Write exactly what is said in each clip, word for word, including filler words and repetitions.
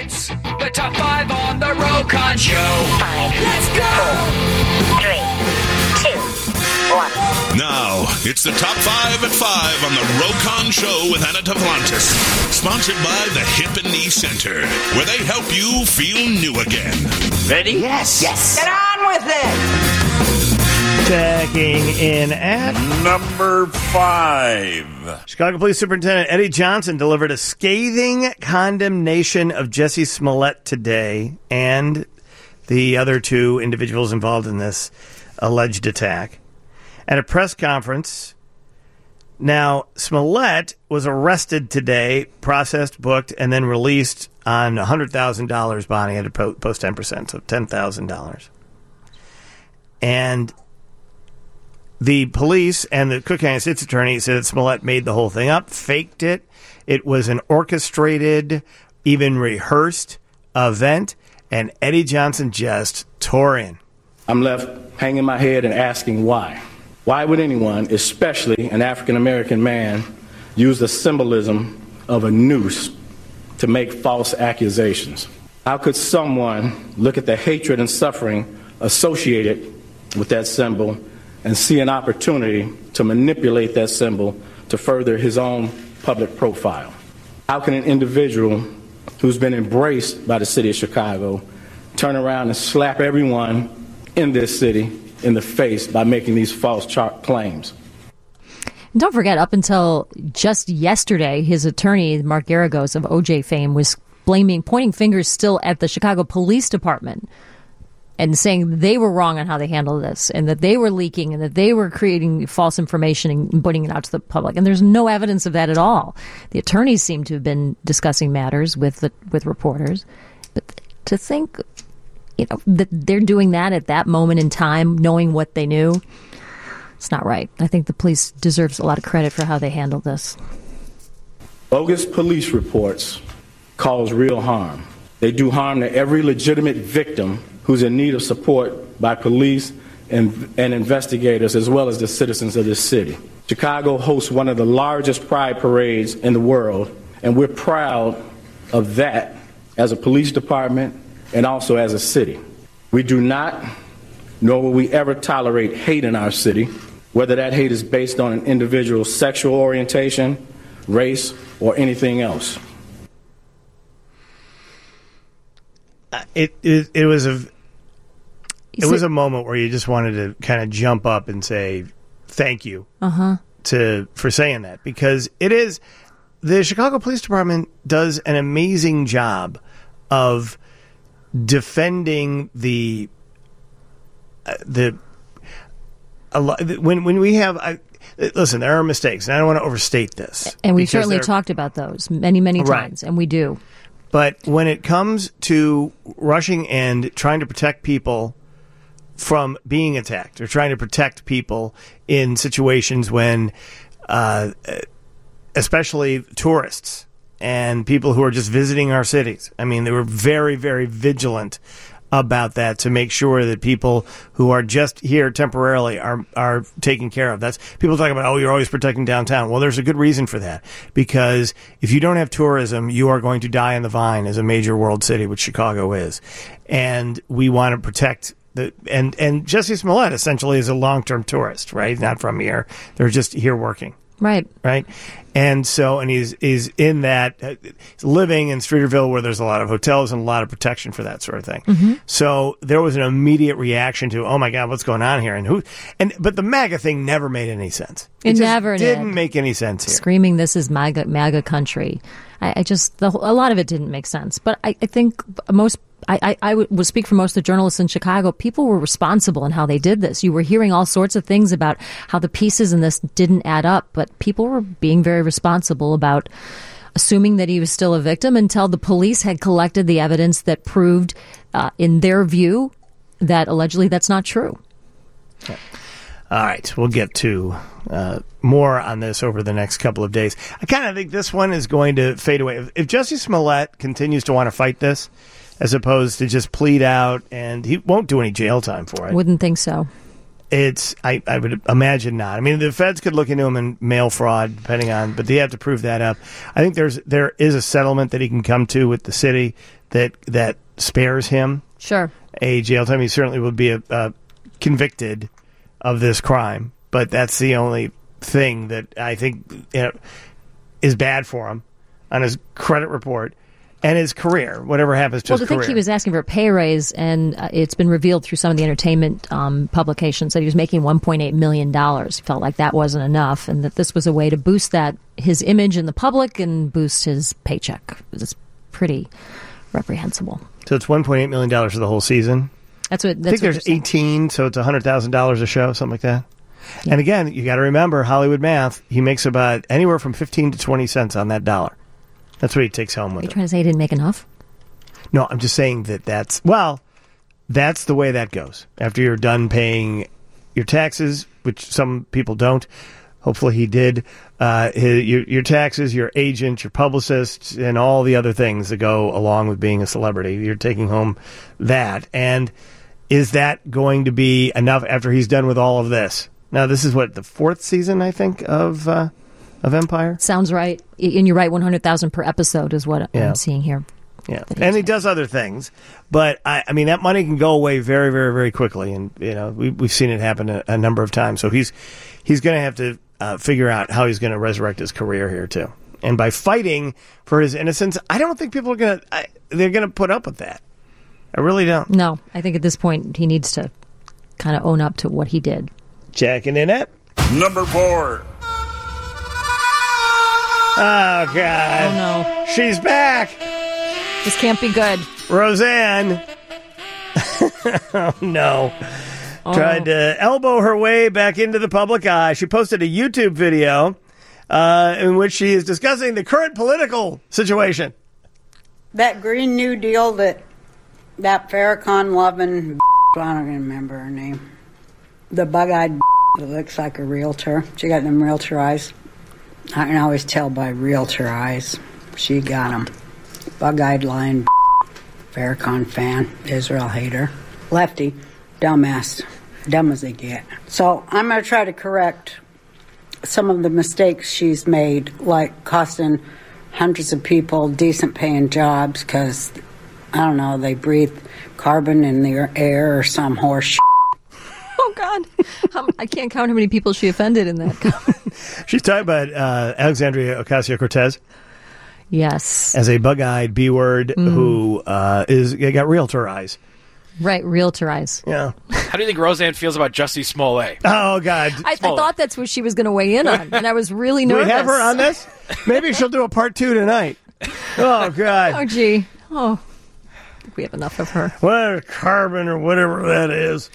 It's the top five on the Rokon Show. Five. Let's go. Four, three, two, one. Now, it's the top five at five on the Rokon Show with Anna Tavlantis. Sponsored by the Hip and Knee Center, where they help you feel new again. Ready? Yes. Yes. Get on with it. Checking in at number five. Chicago Police Superintendent Eddie Johnson delivered a scathing condemnation of Jussie Smollett today and the other two individuals involved in this alleged attack at a press conference. Now, Smollett was arrested today, processed, booked, and then released on one hundred thousand dollars bond. He had to post ten percent, so ten thousand dollars. And the police and the Cook County State's attorney said that Smollett made the whole thing up, faked it. It was an orchestrated, even rehearsed event, and Eddie Johnson just tore in. I'm left hanging my head and asking why. Why would anyone, especially an African-American man, use the symbolism of a noose to make false accusations? How could someone look at the hatred and suffering associated with that symbol and see an opportunity to manipulate that symbol to further his own public profile? How can an individual who's been embraced by the city of Chicago turn around and slap everyone in this city in the face by making these false char- claims? And don't forget, up until just yesterday, his attorney, Mark Garagos of O J fame, was blaming, pointing fingers still at the Chicago Police Department and saying they were wrong on how they handled this and that they were leaking and that they were creating false information and putting it out to the public. And there's no evidence of that at all. The attorneys seem to have been discussing matters with the, with reporters. But to think, you know, that they're doing that at that moment in time, knowing what they knew, it's not right. I think the police deserves a lot of credit for how they handled this. Bogus police reports cause real harm. They do harm to every legitimate victim who's in need of support by police and, and investigators, as well as the citizens of this city. Chicago hosts one of the largest pride parades in the world, and we're proud of that as a police department and also as a city. We do not, nor will we ever tolerate hate in our city, whether that hate is based on an individual's sexual orientation, race, or anything else. Uh, it, it it was a it was a moment where you just wanted to kind of jump up and say thank you uh-huh. to for saying that, because it is the Chicago Police Department does an amazing job of defending the uh, the a lot when when we have I, listen, there are mistakes, and I don't want to overstate this, and we've certainly talked about those many many times, right. And we do. But when it comes to rushing and trying to protect people from being attacked, or trying to protect people in situations when, uh, especially tourists and people who are just visiting our cities, I mean, they were very, very vigilant about that to make sure that people who are just here temporarily are are taken care of. That's people talk about, oh, you're always protecting downtown. Well, there's a good reason for that, because if you don't have tourism, you are going to die in the vine as a major world city, which Chicago is. And we want to protect the and and Jussie Smollett essentially is a long-term tourist, right? Not from here. They're just here working. Right. Right. And so, and he's, he's in that, uh, living in Streeterville where there's a lot of hotels and a lot of protection for that sort of thing. Mm-hmm. So there was an immediate reaction to, oh my God, what's going on here? And who, and, but the MAGA thing never made any sense. It, it just never didn't did. make any sense here. Screaming, this is MAGA, MAGA country. I, I just, the, a lot of it didn't make sense. But I, I think most, I, I, I would speak for most of the journalists in Chicago. People were responsible in how they did this. You were hearing all sorts of things about how the pieces in this didn't add up, but people were being very responsible about assuming that he was still a victim until the police had collected the evidence that proved, uh, in their view, that allegedly that's not true. Yeah. All right, we'll get to uh, more on this over the next couple of days. I kind of think this one is going to fade away. If, if Jussie Smollett continues to want to fight this, as opposed to just plead out, and he won't do any jail time for it. Wouldn't think so. It's I, I would imagine not. I mean, the feds could look into him in mail fraud, depending on, but they have to prove that up. I think there's there is a settlement that he can come to with the city that that spares him Sure. a jail time. He certainly would be a, uh, convicted of this crime, but that's the only thing that I think you know, is bad for him on his credit report and his career, whatever happens to Well, his to think career. he was asking for a pay raise, and uh, it's been revealed through some of the entertainment um, publications that he was making one point eight million dollars. He felt like that wasn't enough, and that this was a way to boost that his image in the public and boost his paycheck. It's pretty reprehensible. So it's one point eight million dollars for the whole season. That's what. That's I think what there's they're saying. eighteen, so it's one hundred thousand dollars a show, something like that. Yeah. And again, you got to remember Hollywood math. He makes about anywhere from fifteen to twenty cents on that dollar. That's what he takes home with Are you him. trying to say he didn't make enough? No, I'm just saying that that's, well, that's the way that goes. After you're done paying your taxes, which some people don't, hopefully he did, uh, his, your, your taxes, your agent, your publicist, and all the other things that go along with being a celebrity. You're taking home that. And is that going to be enough after he's done with all of this? Now, this is what, the fourth season, I think, of uh, of Empire? Sounds right. And you're right, one hundred thousand dollars per episode is what Yeah. I'm seeing here. Yeah, and he does other things, but I, I mean that money can go away very, very, very quickly, and you know we, we've seen it happen a, a number of times. So he's he's going to have to uh, figure out how he's going to resurrect his career here too, and by fighting for his innocence, I don't think people are going to they're going to put up with that. I really don't. No, I think at this point he needs to kind of own up to what he did. Checking in at Number four. oh god, Oh no, she's back. this can't be good. Roseanne. oh, no. Oh. Tried to elbow her way back into the public eye. She posted a YouTube video uh, in which she is discussing the current political situation. That Green New Deal that that Farrakhan loving, I don't even remember her name. The bug-eyed that looks like a realtor. She got them realtor eyes. I can always tell by realtor eyes. She got them. Bug-eyed lying Farrakhan fan, Israel hater, lefty, dumbass, dumb as they get. So I'm going to try to correct some of the mistakes she's made, like costing hundreds of people decent paying jobs because, I don't know, they breathe carbon in the air or some horse shit. Oh God, um, I can't count how many people she offended in that comment. She's talking about uh, Alexandria Ocasio-Cortez Yes, as a bug-eyed B-word Mm. who uh, is got realtor eyes. right, realtor eyes. Yeah. How do you think Roseanne feels about Jussie Smollett? Oh, God. I, I thought that's what she was going to weigh in on, and I was really Do nervous. we have her on this? Maybe she'll do a part two tonight. Oh, God. Oh, gee. Oh, I think we have enough of her. What carbon or whatever that is.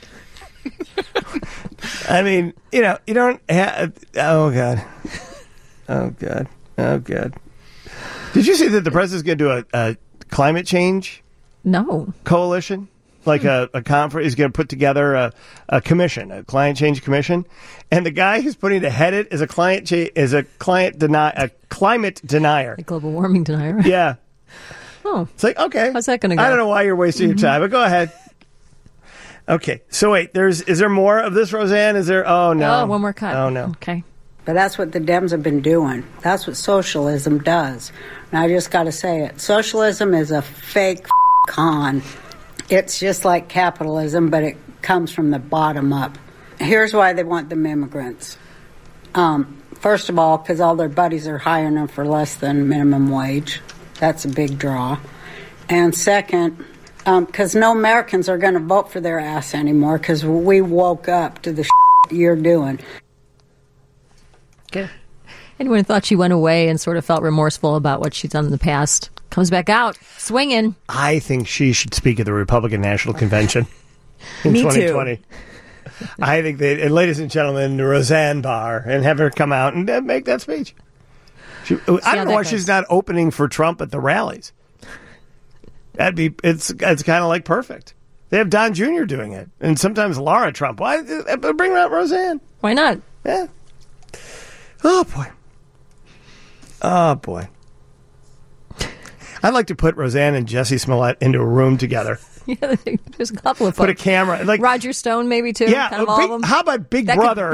I mean, you know, you don't have. Oh God. Oh God. Oh God. Did you see that the president's going to do a, a climate change No. coalition? Like a, a conference, he's going to put together a, a commission, a climate change commission, and the guy who's putting to head it is a client cha- is a client deny a climate denier. A global warming denier. Yeah. Oh. It's like, okay. How's that gonna go? I don't know why you're wasting your time, but go ahead. Okay. So wait, there's is there more of this, Roseanne? Is there? Oh no. Oh, one more cut. Oh no. Okay. But that's what the Dems have been doing. That's what socialism does. And I just got to say it. Socialism is a fake con. It's just like capitalism, but it comes from the bottom up. Here's why they want them immigrants. Um, first of all, because all their buddies are hiring them for less than minimum wage. That's a big draw. And second, because um, no Americans are going to vote for their ass anymore because we woke up to the shit you're doing. Good. Anyone who thought she went away and sort of felt remorseful about what she's done in the past comes back out swinging. I think she should speak at the Republican National Convention in Me too. twenty twenty. I think that, and ladies and gentlemen, the Roseanne Barr, and have her come out and uh, make that speech. She, I how don't know that why goes. she's not opening for Trump at the rallies. That'd be it's it's kind of like perfect. They have Don Junior doing it, and sometimes Laura Trump. Why uh, bring out Roseanne? Why not? Yeah. Oh boy. Oh boy. I'd like to put Roseanne and Jussie Smollett into a room together. Yeah, there's a couple of Put a folks. camera, like Roger Stone, maybe too. yeah. kind of all Big- of them. how about Big That could- Brother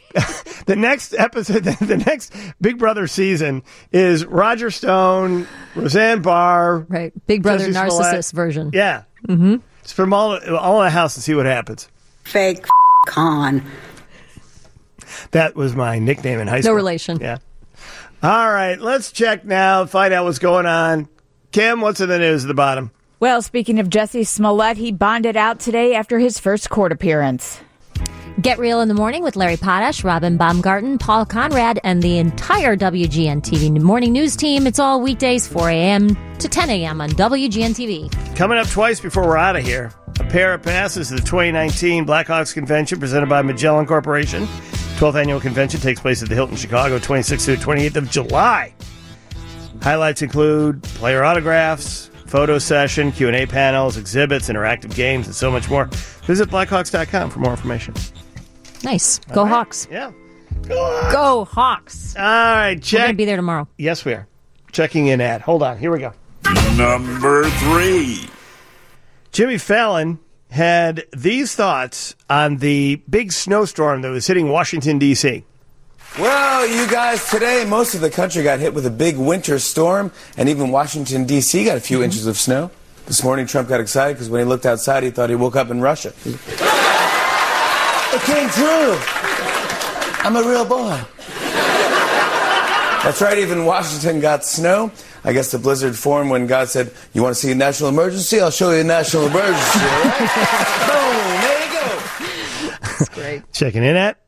the next episode, the, the next Big Brother season is Roger Stone, Roseanne Barr. Right. Big Brother Jesse narcissist Smollett. version. Yeah. Mm-hmm. It's from all, all in the house and see what happens. Fake con. That was my nickname in high school. No relation. Yeah. All right, let's check now, find out what's going on. Kim, what's in the news at the bottom? Well, speaking of Jesse Smollett, he bonded out today after his first court appearance. Get Real in the Morning with Larry Potash, Robin Baumgarten, Paul Conrad, and the entire W G N T V morning news team. It's all weekdays, four a.m. to ten a.m. on W G N T V. Coming up twice before we're out of here, a pair of passes to the twenty nineteen Blackhawks Convention presented by Magellan Corporation. twelfth Annual Convention takes place at the Hilton Chicago, twenty-sixth through twenty-eighth of July. Highlights include player autographs, photo session, Q and A panels, exhibits, interactive games, and so much more. Visit blackhawks dot com for more information. Nice. Go All right. Hawks. Yeah. Go Hawks. All right, check. We're going to be there tomorrow. Yes, we are. Checking in at. Hold on. Here we go. Number three. Jimmy Fallon had these thoughts on the big snowstorm that was hitting Washington, D C Well, you guys, today most of the country got hit with a big winter storm, and even Washington, D C got a few inches of snow. This morning, Trump got excited because when he looked outside, he thought he woke up in Russia. It came true. I'm a real boy. That's right, even Washington got snow. I guess the blizzard formed when God said, you want to see a national emergency? I'll show you a national emergency, all right? Boom, there you go. That's great. Checking in at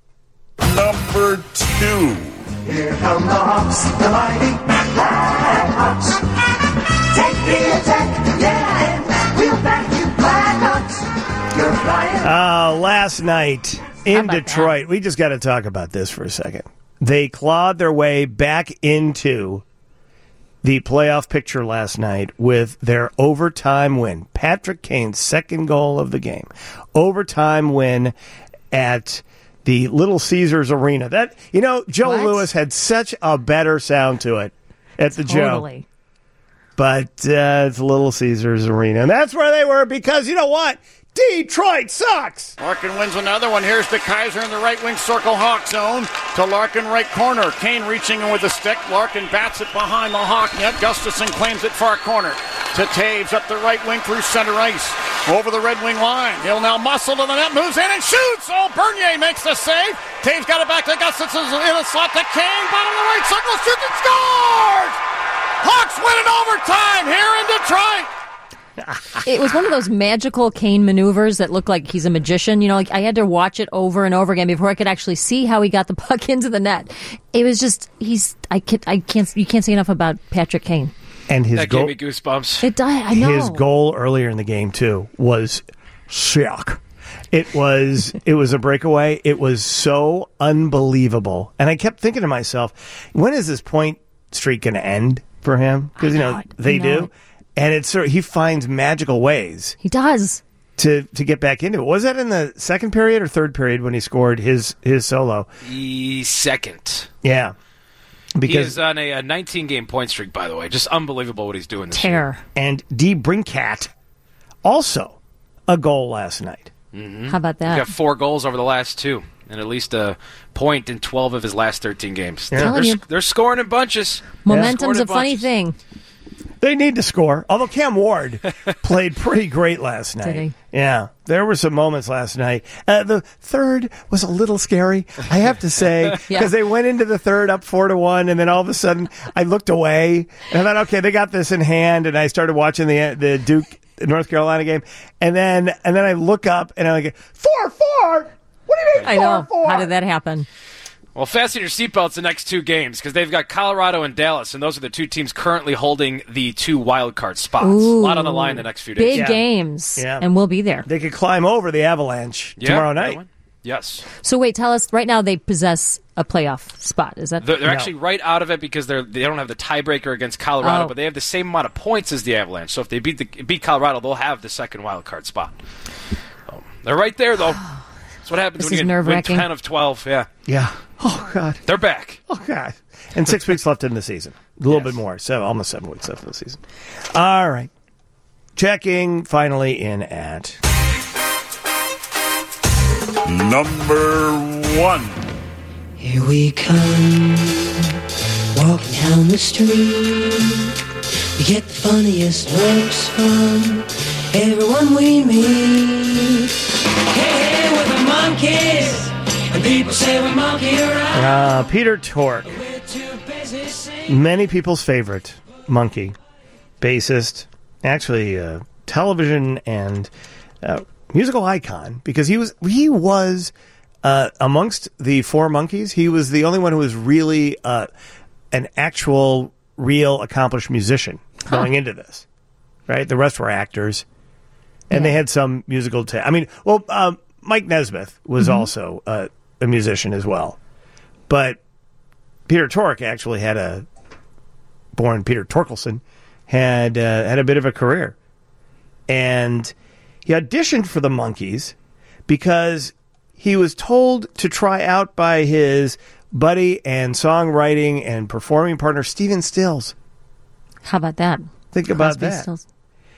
Number two. Here come the Hawks, the mighty Blackhawks. Take the attack, yeah, and we'll back you Blackhawks. You're flying. Uh, last night in about Detroit, that? we just got to talk about this for a second. They clawed their way back into the playoff picture last night with their overtime win. Patrick Kane's second goal of the game. Overtime win at the Little Caesars Arena. That, you know, Joe What? Louis had such a better sound to it at the Joe. Totally. But uh, it's Little Caesars Arena. And that's where they were because, you know what? Detroit sucks! Larkin wins another one. Here's the Kaiser in the right wing circle Hawk zone to Larkin right corner. Kane reaching in with a stick. Larkin bats it behind the Hawk net. Gustafson claims it far corner to Taves up the right wing through center ice. Over the red wing line. He'll now muscle to the net, moves in and shoots! Oh, Bernier makes the save. Taves got it back to Gustafson in a slot to Kane. Bottom of the right circle, shoots and scores! Hawks win in overtime here in Detroit. It was one of those magical Kane maneuvers that looked like he's a magician. You know, like I had to watch it over and over again before I could actually see how he got the puck into the net. It was just he's I can't I can't you can't say enough about Patrick Kane. And his That goal, gave me goosebumps. It died. I know his goal earlier in the game too was sick. It was it was a breakaway. It was so unbelievable, and I kept thinking to myself, when is this point streak going to end for him? Because you know, know it. they I know do. it. And it's sort of, he finds magical ways He does. to, to get back into it. Was that in the second period or third period when he scored his, his solo? The second. Yeah. He Because is on a nineteen-game point streak, by the way. Just unbelievable what he's doing this Terror. year. and D. Brinkat also a goal last night. How about He's that? got four goals over the last two, and at least a point in twelve of his last thirteen games. Yeah. They're, Telling you. they're scoring in bunches. Momentum's Scoring a in funny bunches. thing. They need to score. Although Cam Ward played pretty great last night. Did he? Yeah, there were some moments last night. Uh, the third was a little scary, I have to say, because Yeah. they went into the third up four to one, and then all of a sudden I looked away and I thought, okay, they got this in hand, and I started watching the the Duke North Carolina game, and then and then I look up and I'm like, four four. What do you mean I four know. four? How did that happen? Well, fasten your seatbelts the next two games because they've got Colorado and Dallas, and those are the two teams currently holding the two wild card spots. Ooh. A lot on the line the next few days. Big Yeah. games. Yeah. And we'll be there. They could climb over the Avalanche Yeah, tomorrow that night. one. Yes. So wait, tell us, right now they possess a playoff spot. Is that They're, they're No. actually right out of it because they're they don't have the tiebreaker against Colorado, Oh. but they have the same amount of points as the Avalanche. So if they beat the, beat Colorado, they'll have the second wild card spot. So they're right there, though. That's what happens This when is you get- win nerve-wracking. ten of twelve. Yeah, Yeah. Oh, God. they're back. Oh, God. And six weeks left in the season. A little Yes. bit more. So almost seven weeks left in the season. All right. Checking finally in at Number one. Here we come, walking down the street. We get the funniest looks from everyone we meet. Hey, hey, we're the monkeys, and people say we monkey around. Uh, Peter Tork, many people's favorite monkey, bassist, actually uh, television and uh, musical icon, because he was he was uh, amongst the four monkeys, he was the only one who was really uh, an actual, real, accomplished musician going huh. into this. Right, the rest were actors, and yeah. they had some musical. Ta- I mean, well, um, Mike Nesmith was mm-hmm. also uh, a musician as well, but Peter Tork actually had a born Peter Torkelson had uh, had a bit of a career, and he auditioned for the Monkees because he was told to try out by his buddy and songwriting and performing partner Stephen Stills. How about that? Think about Crosby, that. Stills.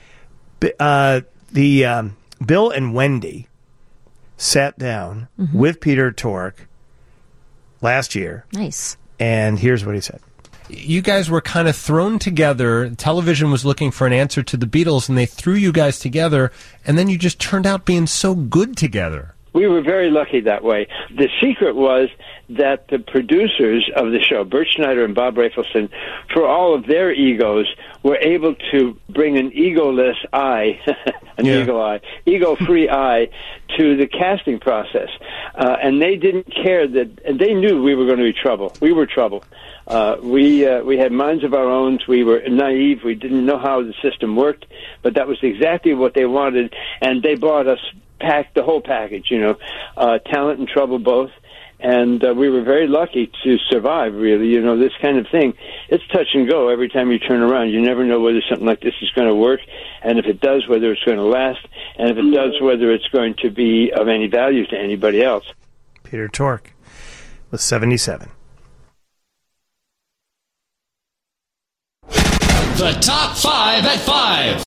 Uh, the um, Bill and Wendy sat down mm-hmm. with Peter Tork last year. Nice. And here's what he said. You guys were kind of thrown together. Television was looking for an answer to the Beatles, and they threw you guys together, and then you just turned out being so good together. We were very lucky that way. The secret was that the producers of the show, Bert Schneider and Bob Rafelson, for all of their egos, were able to bring an egoless eye, an yeah. ego eye, ego-free eye to the casting process. Uh, and they didn't care that, and they knew we were going to be trouble. We were trouble. Uh, we uh, we had minds of our own. We were naive. We didn't know how the system worked, but that was exactly what they wanted, and they brought us pack the whole package, you know, uh, talent and trouble both. And uh, we were very lucky to survive, really. You know, this kind of thing, it's touch and go every time you turn around. You never know whether something like this is going to work, and if it does, whether it's going to last, and if it does, whether it's going to be of any value to anybody else. Peter Tork was seventy-seven. The top five at five.